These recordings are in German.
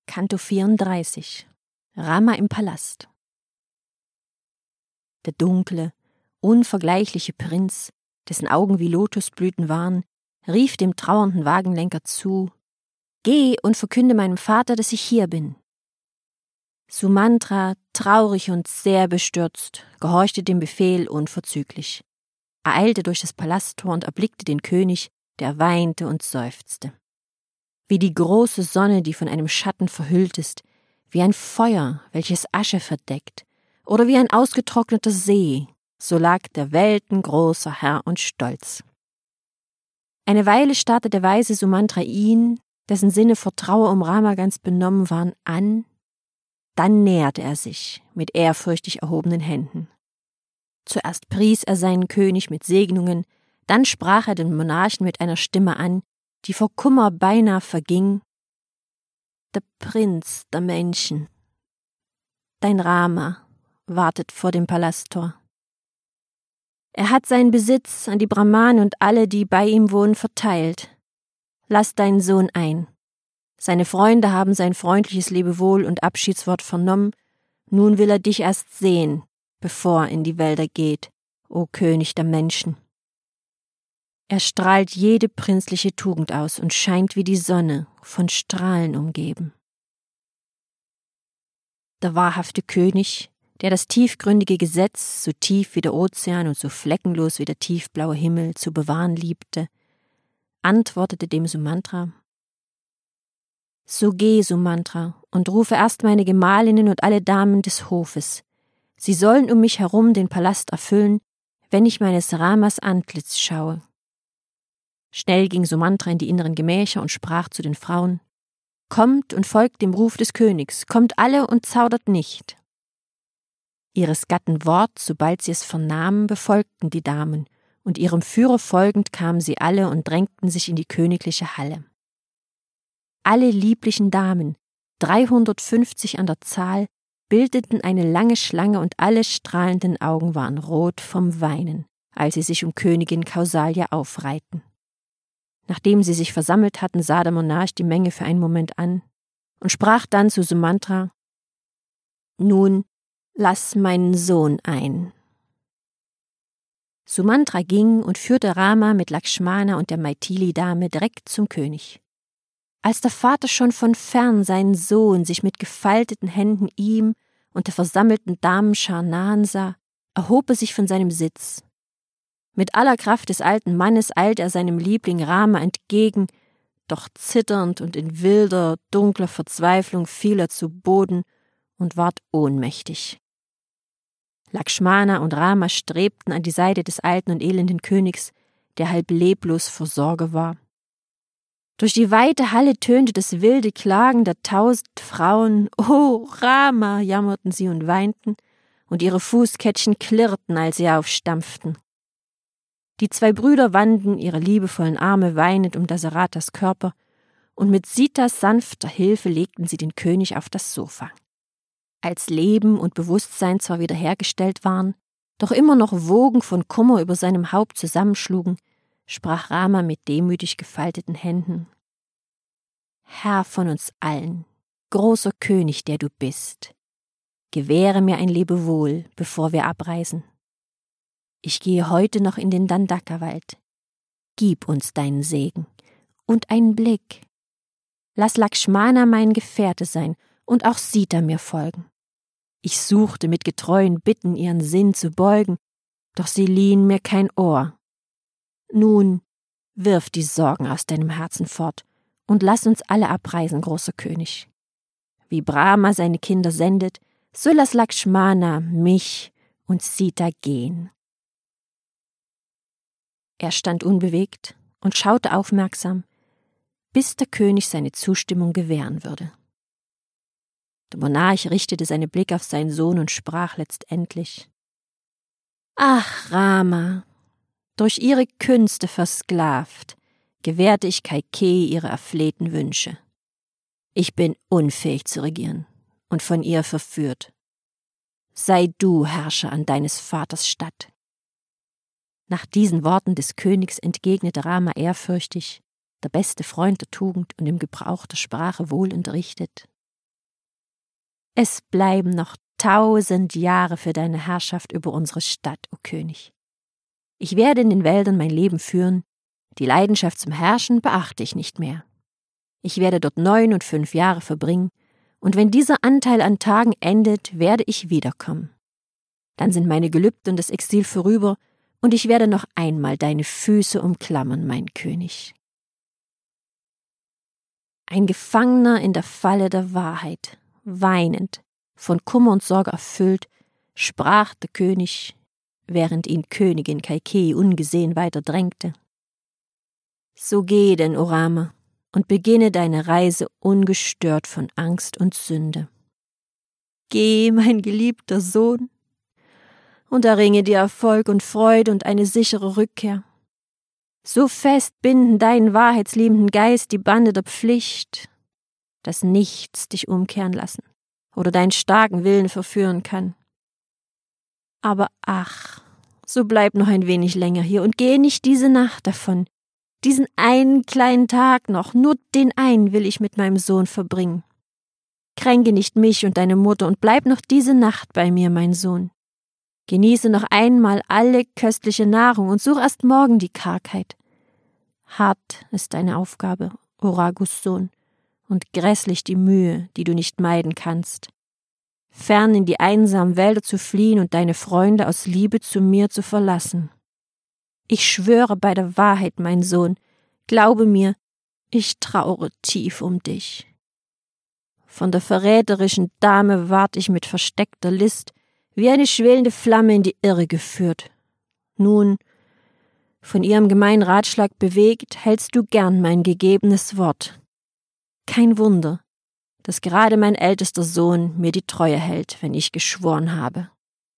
Kanto 34 Rama im Palast. Der dunkle, unvergleichliche Prinz, dessen Augen wie Lotusblüten waren, rief dem trauernden Wagenlenker zu: »Geh und verkünde meinem Vater, dass ich hier bin.« Sumantra, traurig und sehr bestürzt, gehorchte dem Befehl unverzüglich. Er eilte durch das Palasttor und erblickte den König, der weinte und seufzte. Wie die große Sonne, die von einem Schatten verhüllt ist, wie ein Feuer, welches Asche verdeckt, oder wie ein ausgetrockneter See, so lag der weltengroßer Herr und Stolz. Eine Weile starrte der weise Sumantra ihn, dessen Sinne vor Trauer um Rama ganz benommen waren, an, dann näherte er sich mit ehrfürchtig erhobenen Händen. Zuerst pries er seinen König mit Segnungen, dann sprach er den Monarchen mit einer Stimme an, die vor Kummer beinahe verging: »Der Prinz der Menschen, dein Rama, wartet vor dem Palasttor. Er hat seinen Besitz an die Brahmanen und alle, die bei ihm wohnen, verteilt. Lass deinen Sohn ein. Seine Freunde haben sein freundliches Lebewohl und Abschiedswort vernommen. Nun will er dich erst sehen, bevor er in die Wälder geht, o König der Menschen. Er strahlt jede prinzliche Tugend aus und scheint wie die Sonne, von Strahlen umgeben.« Der wahrhafte König, der das tiefgründige Gesetz, so tief wie der Ozean und so fleckenlos wie der tiefblaue Himmel, zu bewahren liebte, antwortete dem Sumantra: »So geh, Sumantra, und rufe erst meine Gemahlinnen und alle Damen des Hofes. Sie sollen um mich herum den Palast erfüllen, wenn ich meines Ramas Antlitz schaue.« Schnell ging Sumantra in die inneren Gemächer und sprach zu den Frauen: »Kommt und folgt dem Ruf des Königs, kommt alle und zaudert nicht.« Ihres Gatten Wort, sobald sie es vernahmen, befolgten die Damen, und ihrem Führer folgend kamen sie alle und drängten sich in die königliche Halle. Alle lieblichen Damen, 350 an der Zahl, bildeten eine lange Schlange und alle strahlenden Augen waren rot vom Weinen, als sie sich um Königin Kausalya aufreihten. Nachdem sie sich versammelt hatten, sah der Monarch die Menge für einen Moment an und sprach dann zu Sumantra: »Nun, lass meinen Sohn ein.« Sumantra ging und führte Rama mit Lakshmana und der Maithili-Dame direkt zum König. Als der Vater schon von fern seinen Sohn sich mit gefalteten Händen ihm und der versammelten Damenschar nahen sah, erhob er sich von seinem Sitz. Mit aller Kraft des alten Mannes eilte er seinem Liebling Rama entgegen, doch zitternd und in wilder, dunkler Verzweiflung fiel er zu Boden und ward ohnmächtig. Lakshmana und Rama strebten an die Seite des alten und elenden Königs, der halb leblos vor Sorge war. Durch die weite Halle tönte das wilde Klagen der 1000 Frauen. »Oh, Rama«, jammerten sie und weinten, und ihre Fußkettchen klirrten, als sie aufstampften. Die 2 Brüder wanden ihre liebevollen Arme weinend um Dasarathas Körper, und mit Sitas sanfter Hilfe legten sie den König auf das Sofa. Als Leben und Bewusstsein zwar wiederhergestellt waren, doch immer noch Wogen von Kummer über seinem Haupt zusammenschlugen, sprach Rama mit demütig gefalteten Händen: »Herr von uns allen, großer König, der du bist, gewähre mir ein Lebewohl, bevor wir abreisen. Ich gehe heute noch in den Dandaka-Wald. Gib uns deinen Segen und einen Blick. Lass Lakshmana mein Gefährte sein und auch Sita mir folgen. Ich suchte mit getreuen Bitten ihren Sinn zu beugen, doch sie liehen mir kein Ohr. Nun, wirf die Sorgen aus deinem Herzen fort und lass uns alle abreisen, großer König. Wie Brahma seine Kinder sendet, so lass Lakshmana mich und Sita gehen.« Er stand unbewegt und schaute aufmerksam, bis der König seine Zustimmung gewähren würde. Der Monarch richtete seine Blicke auf seinen Sohn und sprach letztendlich: »Ach, Rama, durch ihre Künste versklavt, gewährte ich Kaikeyi ihre erflehten Wünsche. Ich bin unfähig zu regieren und von ihr verführt. Sei du Herrscher an deines Vaters Statt.« Nach diesen Worten des Königs entgegnete Rama ehrfürchtig, der beste Freund der Tugend und im Gebrauch der Sprache wohl unterrichtet: Es bleiben noch 1000 Jahre für deine Herrschaft über unsere Stadt, o König. Ich werde in den Wäldern mein Leben führen, die Leidenschaft zum Herrschen beachte ich nicht mehr. Ich werde dort 9 und 5 Jahre verbringen, und wenn dieser Anteil an Tagen endet, werde ich wiederkommen. Dann sind meine Gelübde und das Exil vorüber, und ich werde noch einmal deine Füße umklammern, mein König. Ein Gefangener in der Falle der Wahrheit, weinend, von Kummer und Sorge erfüllt, sprach der König, während ihn Königin Kai-Kei ungesehen weiter drängte. So geh denn, O Rama, und beginne deine Reise ungestört von Angst und Sünde. Geh, mein geliebter Sohn, und erringe dir Erfolg und Freude und eine sichere Rückkehr. So fest binden deinen wahrheitsliebenden Geist die Bande der Pflicht, dass nichts dich umkehren lassen oder deinen starken Willen verführen kann. Aber ach, so bleib noch ein wenig länger hier und geh nicht diese Nacht davon. Diesen einen kleinen Tag noch, nur den einen will ich mit meinem Sohn verbringen. Kränke nicht mich und deine Mutter und bleib noch diese Nacht bei mir, mein Sohn. Genieße noch einmal alle köstliche Nahrung und such erst morgen die Kargheit. Hart ist deine Aufgabe, O Raghu's Sohn, und grässlich die Mühe, die du nicht meiden kannst. Fern in die einsamen Wälder zu fliehen und deine Freunde aus Liebe zu mir zu verlassen. Ich schwöre bei der Wahrheit, mein Sohn, glaube mir, ich traure tief um dich. Von der verräterischen Dame ward ich mit versteckter List wie eine schwelende Flamme in die Irre geführt. Nun, von ihrem gemeinen Ratschlag bewegt, hältst du gern mein gegebenes Wort. Kein Wunder, dass gerade mein ältester Sohn mir die Treue hält, wenn ich geschworen habe.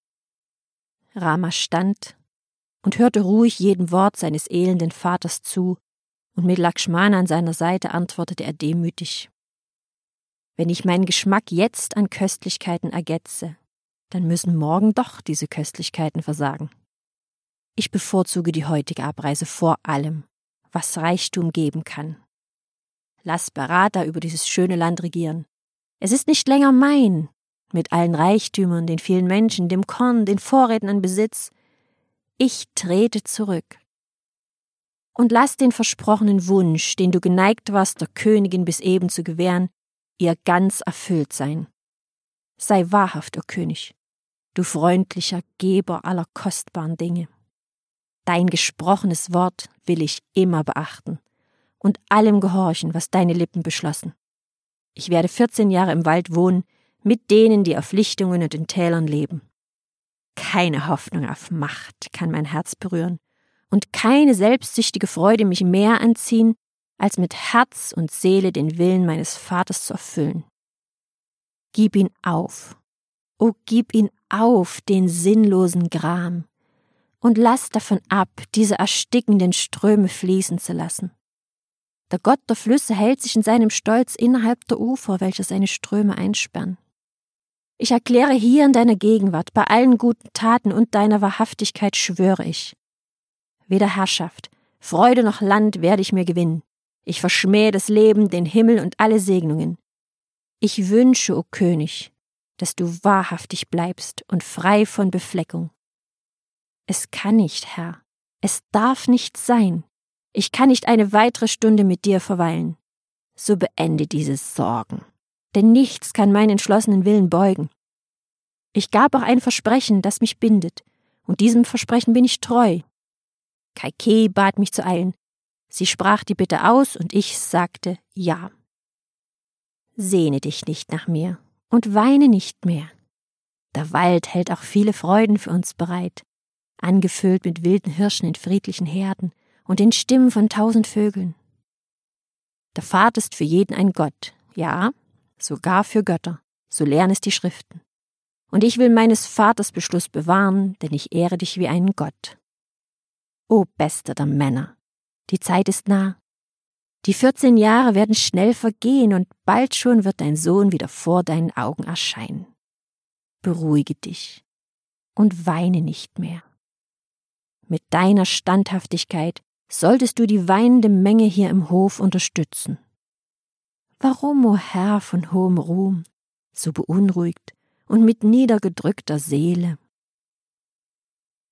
Rama stand und hörte ruhig jedem Wort seines elenden Vaters zu, und mit Lakshmana an seiner Seite antwortete er demütig. Wenn ich meinen Geschmack jetzt an Köstlichkeiten ergetze, dann müssen morgen doch diese Köstlichkeiten versagen. Ich bevorzuge die heutige Abreise vor allem, was Reichtum geben kann. Lass Bharata über dieses schöne Land regieren. Es ist nicht länger mein, mit allen Reichtümern, den vielen Menschen, dem Korn, den Vorräten an Besitz. Ich trete zurück. Und lass den versprochenen Wunsch, den du geneigt warst, der Königin bis eben zu gewähren, ihr ganz erfüllt sein. Sei wahrhaft, o König, du freundlicher Geber aller kostbaren Dinge. Dein gesprochenes Wort will ich immer beachten und allem gehorchen, was deine Lippen beschlossen. Ich werde 14 Jahre im Wald wohnen, mit denen, die auf Lichtungen und in Tälern leben. Keine Hoffnung auf Macht kann mein Herz berühren und keine selbstsüchtige Freude mich mehr anziehen, als mit Herz und Seele den Willen meines Vaters zu erfüllen. Gib ihn auf, o gib ihn auf, den sinnlosen Gram, und lass davon ab, diese erstickenden Ströme fließen zu lassen. Der Gott der Flüsse hält sich in seinem Stolz innerhalb der Ufer, welche seine Ströme einsperren. Ich erkläre hier in deiner Gegenwart, bei allen guten Taten und deiner Wahrhaftigkeit schwöre ich. Weder Herrschaft, Freude noch Land werde ich mir gewinnen. Ich verschmähe das Leben, den Himmel und alle Segnungen. Ich wünsche, o König, dass du wahrhaftig bleibst und frei von Befleckung. Es kann nicht, Herr, es darf nicht sein. Ich kann nicht eine weitere Stunde mit dir verweilen. So beende diese Sorgen, denn nichts kann meinen entschlossenen Willen beugen. Ich gab auch ein Versprechen, das mich bindet, und diesem Versprechen bin ich treu. Kai-Kei bat mich zu eilen. Sie sprach die Bitte aus, und ich sagte ja. Sehne dich nicht nach mir und weine nicht mehr. Der Wald hält auch viele Freuden für uns bereit, angefüllt mit wilden Hirschen in friedlichen Herden und den Stimmen von 1000 Vögeln. Der Vater ist für jeden ein Gott, ja, sogar für Götter, so lehren es die Schriften. Und ich will meines Vaters Beschluss bewahren, denn ich ehre dich wie einen Gott. O Bester der Männer, die Zeit ist nah. Die 14 Jahre werden schnell vergehen und bald schon wird dein Sohn wieder vor deinen Augen erscheinen. Beruhige dich und weine nicht mehr. Mit deiner Standhaftigkeit solltest du die weinende Menge hier im Hof unterstützen. Warum, o Herr von hohem Ruhm, so beunruhigt und mit niedergedrückter Seele.